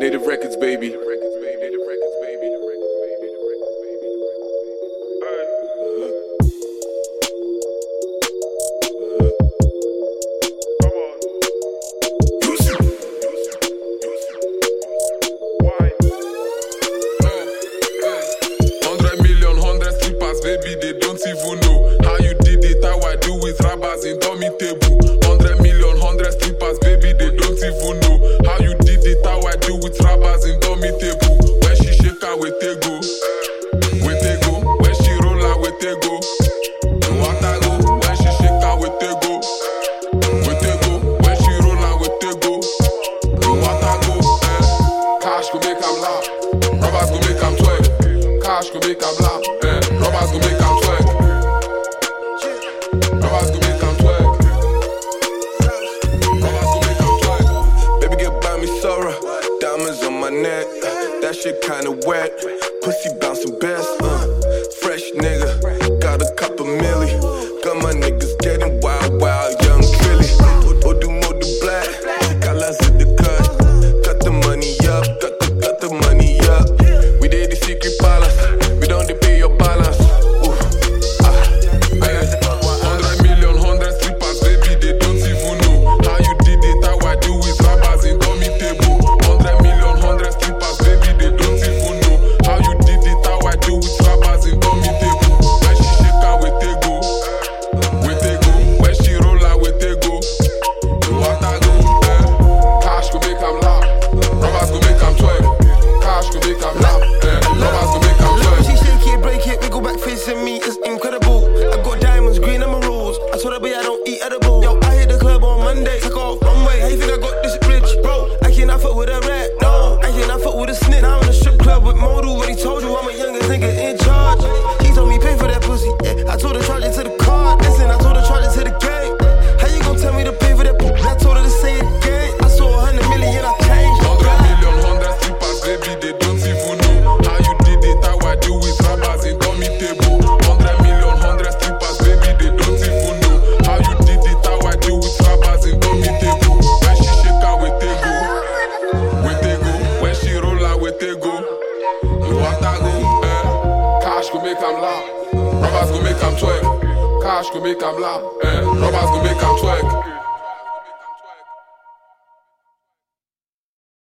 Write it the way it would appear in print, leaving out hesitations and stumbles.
Native Records, baby. Baby, they don't even know how you did it, how I do with rappers in dummy table. 100 million, 100 strippers, baby, they don't even know how you did it, how I do with rappers in dummy table. When she shake her, with they go. When she roll her, with they go. What I go, when she shake her, with they go. When she roll her, with they go. What I go, Cash go make them laugh, rappers go make them twerk. Cash go make them laugh. Robbers go make them twerk. Robbers go make them twerk. Robbers go make them twerk. Baby, get by me, Sora. Diamonds on my neck. That shit kinda wet. Pussy bouncing best. Fresh nigga. Got a couple milli. Got my niggas getting wild, young Trilly. Odu Modu Black. Colors in the cut. Got the money up. Got the money up. We did the secret palace. We don't pay your balance. 100 million, 100 strippers, baby, they don't even know how you did it, how I do with rappers in dummy table. 100 million, 100 strippers, baby, they don't even know how you did it, how I do with rappers in dummy table. When she shake her, with they go. When she roll her, with they go. What I go, Cash go make them laugh, robbers go make them twerk. Cash go make them laugh, robbers go make them twerk. She shake it, break it, wiggle back facing me, it's incredible. I got diamonds, green emeralds. I told her, babe, I don't eat edible. Yo, I hit the club on Monday, took off runway. How you think I got this rich, bro? I cannot fuck with a rat, no. I cannot fuck with a snitch. Now I'm in a strip club with Modu. Already told you I'm a youngest nigga in charge. He told me pay for that pussy. Yeah. I told her charge it to the card. Listen, I told her charge it to the game. How you gon' tell me to pay for that pussy? I told her to say it again. I saw 100 million, I changed. 100 million, 100 strippers, baby, they don't even know how you did it, how I do with rappers in dummy table. 100 million, 100 strippers, baby, they don't even know how you did it, how I do with rappers in dummy table. When she shake her, with they go. When she roll her, with they go. What I go, Cash go make them laugh, robbers go make them twerk. Cash go make them laugh, robbers go make them twerk.